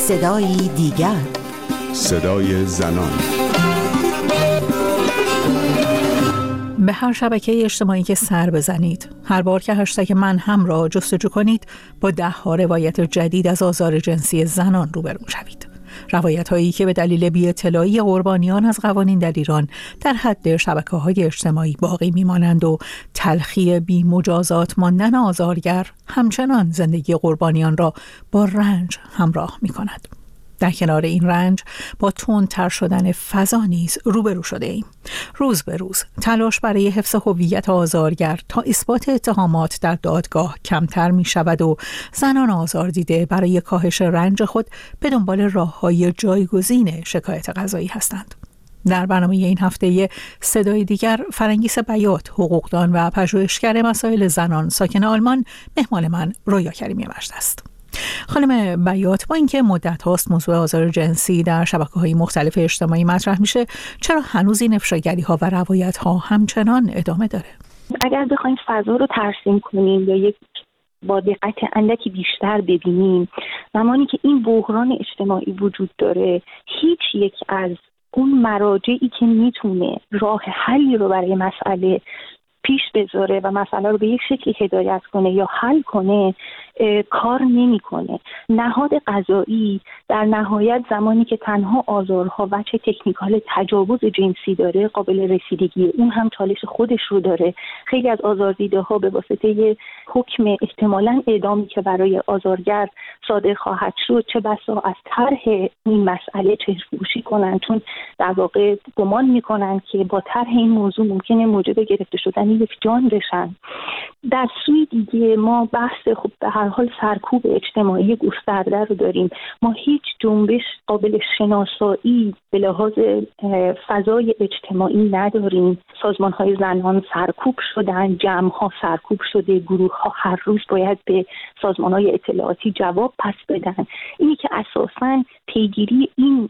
صدایی دیگر، صدای زنان. به هر شبکه اجتماعی که سر بزنید، هر بار که هشتگ من هم را جستجو کنید، با 10 روایت جدید از آزار جنسی زنان روبرو شوید. روایت‌هایی که به دلیل بی‌اطلاعی قربانیان از قوانین در ایران در حد شبکه‌های اجتماعی باقی می‌مانند و تلخی بی‌مجازات ماندن آزارگر همچنان زندگی قربانیان را با رنج همراه می‌کند. در کنار این رنج با تندتر شدن فضا نیز روبرو شده ایم. روز به روز تلاش برای حفظ هویت آزارگر تا اثبات اتهامات در دادگاه کمتر می شود و زنان آزاردیده برای کاهش رنج خود به دنبال راه‌های جایگزین شکایت قضایی هستند. در برنامه این هفته صدای دیگر، فرنگیس بیات، حقوقدان و پژوهشگر مسائل زنان ساکن آلمان، مهمان من رویا کریمی مجد است. خانم بیات، با اینکه مدت هاست موضوع آزار جنسی در شبکه‌های مختلف اجتماعی مطرح میشه، چرا هنوز این افشاگری‌ها و روایت‌ها همچنان ادامه داره؟ اگر بخوایم فضا رو ترسیم کنیم یا یک با دقت اندکی بیشتر ببینیم، زمانی که این بحران اجتماعی وجود داره، هیچ یک از اون مراجعی که میتونه راه حلی رو برای مسئله پیش بذاره و مسئله رو به یک شکلی هدایت کنه یا حل کنه کار نمی‌کنه. نهاد قضایی در نهایت زمانی که تنها آزارها وجه تکنیکال تجاوز جنسی داره، قابل رسیدگی اون هم چالش خودش رو داره. خیلی از آزاردیده‌ها به واسطه حکم احتمالاً اعدامی که برای آزارگر صادر خواهد شد، چه بسا از طرح این مسئله چشم‌پوشی کنن، چون در واقع گمان می‌کنن که با طرح این موضوع ممکنه موجب گرفته شدن یک جان بشن. در سوی دیگه ما بحث خب به هر حال سرکوب اجتماعی گسترده رو داریم. ما هیچ جنبش قابل شناسایی به لحاظ فضای اجتماعی نداریم. سازمان‌های زنان سرکوب شدن، جمع‌ها سرکوب شده، گروه‌ها هر روز باید به سازمان‌های اطلاعاتی جواب پس بدن. اینی که اساساً پیگیری این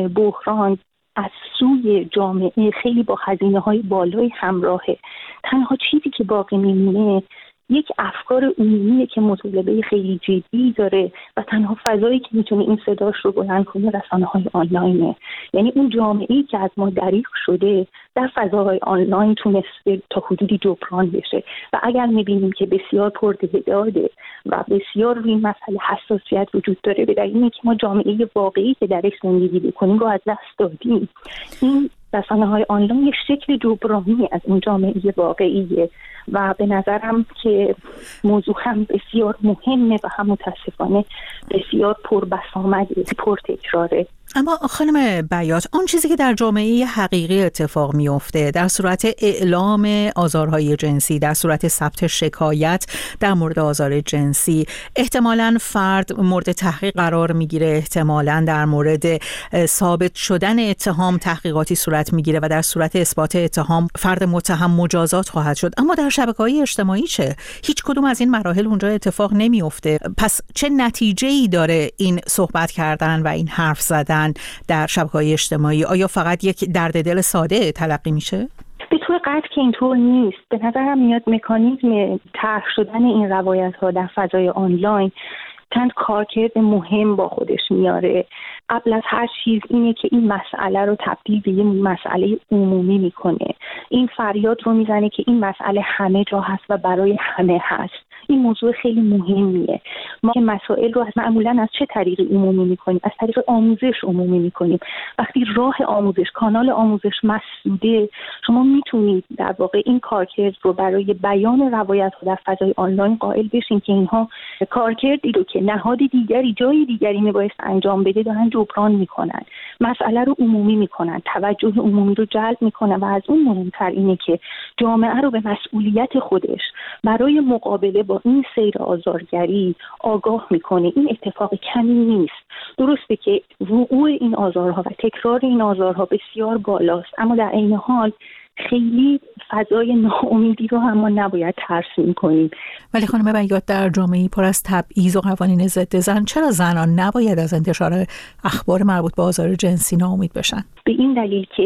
بحران از سوی جامعه خیلی با هزینه‌های بالای همراهه. تنها چیزی که باقی میمونه یک افکار عمومیه که مطالبه خیلی جدی داره و تنها فضایی که میتونه این صداش رو بلند کنه رسانه‌های آنلاینه. یعنی اون جامعه‌ای که از ما دریغ شده در فضاهای آنلاین تونسته تا حدودی جبران بشه و اگر میبینیم که بسیار پرتعداده و بسیار روی این مسئله حساسیت وجود داره، به دلیل اینکه ما جامعه واقعی که درش زندگی بکنیم رو از دست دادیم. این رسانه‌های آنلاین یک شکل جبرانی از اون جامعه واقعیه و به نظرم که موضوع هم بسیار مهمه و هم متاسفانه بسیار پربسامده، پرتکراره. اما خانم بیات، آن چیزی که در جامعه حقیقی اتفاق میفته در صورت اعلام آزارهای جنسی، در صورت ثبت شکایت در مورد آزار جنسی، احتمالاً فرد مورد تحقیق قرار میگیره، احتمالاً در مورد ثابت شدن اتهام تحقیقاتی صورت میگیره و در صورت اثبات اتهام فرد متهم مجازات خواهد شد. اما در شبکه‌های اجتماعی چه؟ هیچ کدوم از این مراحل اونجا اتفاق نمیفته. پس چه نتیجه‌ای داره این صحبت کردن و این حرف زدن در شبکه‌های اجتماعی؟ آیا فقط یک درد دل ساده تلقی میشه؟ به طور قطع که اینطور نیست. به نظرم میاد مکانیزم طرح شدن این روایت‌ها در فضای آنلاین چند کارکرد مهم با خودش میاره. قبل از هر چیز اینه که این مسئله رو تبدیل به یه مسئله عمومی میکنه. این فریاد رو میزنه که این مسئله همه جا هست و برای همه هست. این موضوع خیلی مهمیه. ما که مسائل رو معمولاً از چه طریقی عمومی میکنیم؟ از طریق آموزش عمومی میکنیم. وقتی راه آموزش، کانال آموزش مسدوده، شما میتونید در واقع این کارکرد رو برای بیان روایت‌ها در فضای آنلاین قائل بشین که اینها کارکردی رو که نهاد دیگری جای دیگری میبایست انجام بده دارن جبران میکنن. مسئله رو عمومی میکنن، توجه عمومی رو جلب میکنن و از اون مهمتر اینه که جامعه رو به مسئولیت خودش برای مقابله با این سیر آزارگری آگاه میکنه. این اتفاق کمی نیست. درسته که وقوع این آزارها و تکرار این آزارها بسیار بالاست، اما در عین حال خیلی فضای ناامیدی رو هم ما نباید ترسیم کنیم. ولی خانم بیات، در جامعه‌ای پر از تبعیض و قوانین ضد زن، چرا زنان نباید از انتشار اخبار مربوط به آزار جنسی ناامید بشن؟ به این دلیل که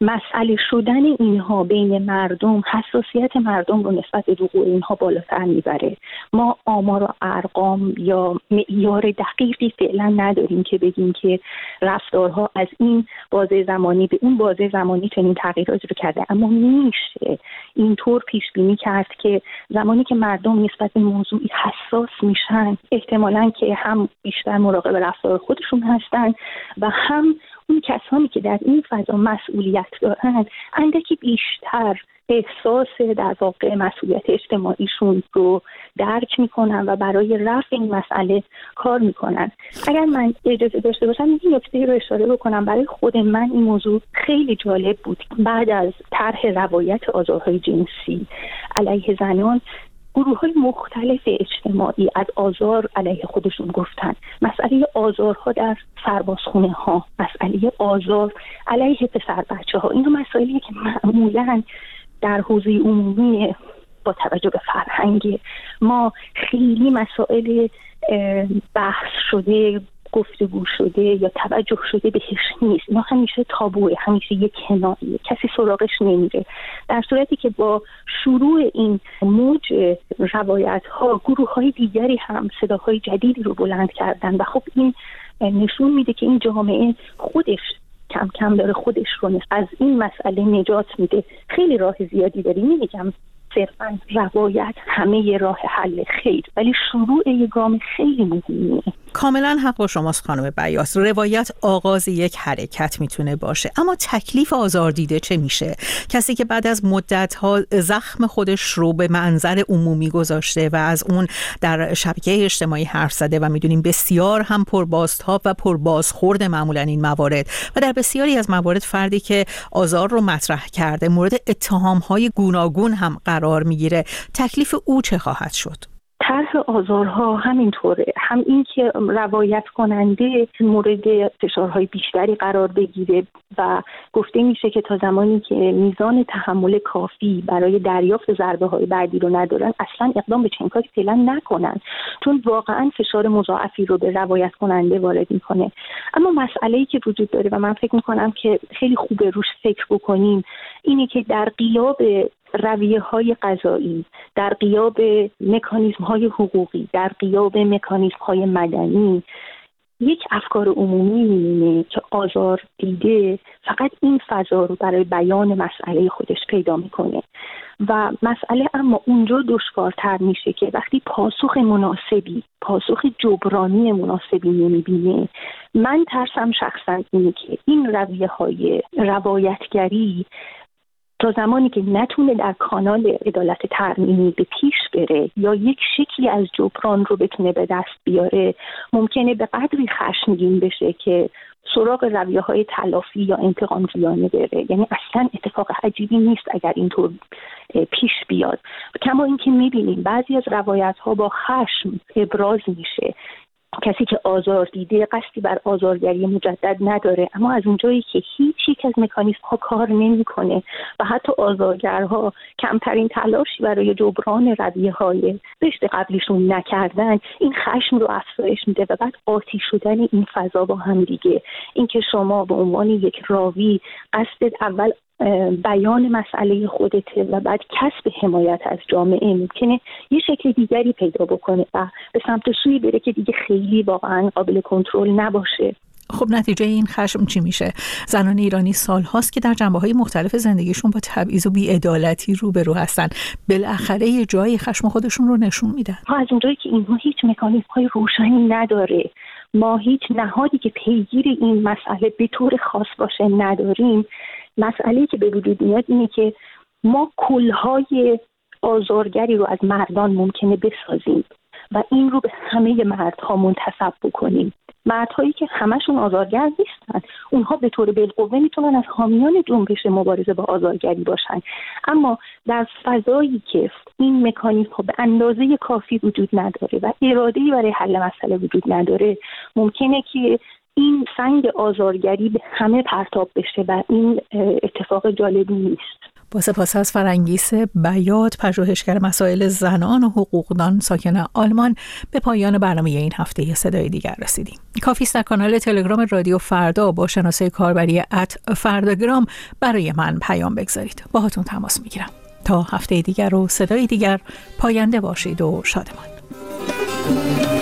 مسئله شدن اینها بین مردم حساسیت مردم رو نسبت به وقوع اینها بالاتر میبره. ما آمار و ارقام یا معیار دقیقی فعلا نداریم که بگیم که رفتارها از این بازه زمانی به اون بازه زمانی چنین تغییراتی رو کرده، اما میشه اینطور پیش بینی کرد که زمانی که مردم نسبت به موضوعی حساس میشن احتمالاً که هم بیشتر مراقب رفتار خودشون هستن و هم اون کسانی که در این فضا مسئولیت دارن اندکی بیشتر احساس در واقع مسئولیت اجتماعیشون رو درک میکنن و برای رفع این مسئله کار میکنن. اگر من اجازه داشته باشم این نکته رو اشاره بکنم، برای خود من این موضوع خیلی جالب بود. بعد از طرح روایت آزارهای جنسی علیه زنان، گروه‌های مختلف اجتماعی از آزار علیه خودشون گفتن. مسئله آزارها در سربازخونه‌ها، مسئله آزار علیه پسر بچه‌ها، این مسائلی که معمولاً در حوزه عمومی با توجه به فرهنگ ما خیلی مسائل بحث شده، گفتگو شده یا توجه شده بهش نیست. اینا همیشه تابوه، همیشه یک کنایه، کسی سراغش نمیره. در صورتی که با شروع این موج روایت ها گروه های دیگری هم صداهای جدیدی رو بلند کردن و خب این نشون میده که این جامعه خودش کم کم داره خودش رو از این مسئله نجات میده. خیلی راه زیادی داریم، نمیگم صرفاً روایت همه راه حل خیر، ولی شروع یک گام خیلی مهمه. کاملا حق با شماست خانم بیاس. روایت آغاز یک حرکت میتونه باشه، اما تکلیف آزاردیده چه میشه؟ کسی که بعد از مدت‌ها زخم خودش رو به منظر عمومی گذاشته و از اون در شبکه اجتماعی حرف زده و میدونیم بسیار هم پربازتاب و پربازخورد معمولا این موارد و در بسیاری از موارد فردی که آزار رو مطرح کرده مورد اتهام‌های گوناگون هم قرار میگیره، تکلیف او چه خواهد شد؟ طرح آزارها همینطوره، هم این که روایت کننده مورد فشارهای بیشتری قرار بگیره و گفته میشه که تا زمانی که میزان تحمل کافی برای دریافت ضربه های بعدی رو ندارن اصلا اقدام به چنین کاری فعلا نکنن، چون واقعا فشار مضاعفی رو به روایت کننده وارد میکنه. اما مسئله‌ای که وجود داره و من فکر میکنم که خیلی خوبه روش فکر بکنیم اینه که در غیاب رویه‌های قضایی، در غیاب مکانیزم‌های حقوقی، در غیاب مکانیزم‌های مدنی، یک افکار عمومی می‌بینه که آزار دیده فقط این فضا رو برای بیان مسئله خودش پیدا می‌کنه و مسئله اما اونجا دشوارتر میشه که وقتی پاسخ مناسبی، پاسخ جبرانی مناسبی نمی‌بینه. من ترسم شخصاً اینه که این رویه‌های روایتگری تا زمانی که نتونه در کانال عدالت ترمیمی به پیش بره یا یک شکلی از جبران رو بتونه به دست بیاره، ممکنه به قدری خشمگین بشه که سراغ رویه‌های تلافی یا انتقام جویانه بره. یعنی اصلا اتفاق عجیبی نیست اگر اینطور پیش بیاد. کما اینکه می‌بینیم بعضی از روایت‌ها با خشم ابراز میشه. کسی که آزار دیده قصدی بر آزارگری مجدد نداره، اما از اونجایی که هیچ یک از مکانیزم‌ها کار نمی‌کنه و حتی آزارگرها کمترین تلاشی برای جبران رویه‌های رشد قبلیشون نکردن، این خشم رو افزایش میده و بعد قاطی شدن این فضا با هم دیگه، اینکه شما به عنوان یک راوی قصد اول بیان مسئله خودته و بعد کسب حمایت از جامعه ممکنه یه شکل دیگری پیدا بکنه و به سمت سوی بره که دیگه خیلی واقعا قابل کنترل نباشه. خب نتیجه این خشم چی میشه؟ زنان ایرانی سال‌هاست که در جنبه‌های مختلف زندگیشون با تبعیض و بی‌عدالتی روبرو هستن. بالاخره یه جایی خشم خودشون رو نشون میدن. از اونجایی که اینها هیچ مکانیزم‌های روشنی نداره، ما هیچ نهادی که پیگیر این مسئله به طور خاص باشه نداریم، مسئله‌ای که به وجود میاد اینه که ما کلهای آزارگری رو از مردان ممکنه بسازیم و این رو به همه مردها منتسب بکنیم. مردهایی که همشون آزارگر نیستن، اونها به طور بالقوه میتونن از حامیان جنبش مبارزه با آزارگری باشن، اما در فضایی که این مکانیزم‌ها به اندازه کافی وجود نداره و اراده‌ای برای حل مسئله وجود نداره، ممکنه که این سنگ آزارگری به همه پرتاب بشه و این اتفاق جالبی نیست. با سپاس از فرنگیس بیات، پژوهشگر مسائل زنان و حقوقدان ساکن آلمان، به پایان برنامه این هفته صدای دیگر رسیدیم. کافی است در کانال تلگرام رادیو فردا با شناسه کاربری @فرداگرام برای من پیام بگذارید. باهاتون تماس میگیرم. تا هفته دیگر و صدای دیگر، پاینده باشید و شادمان.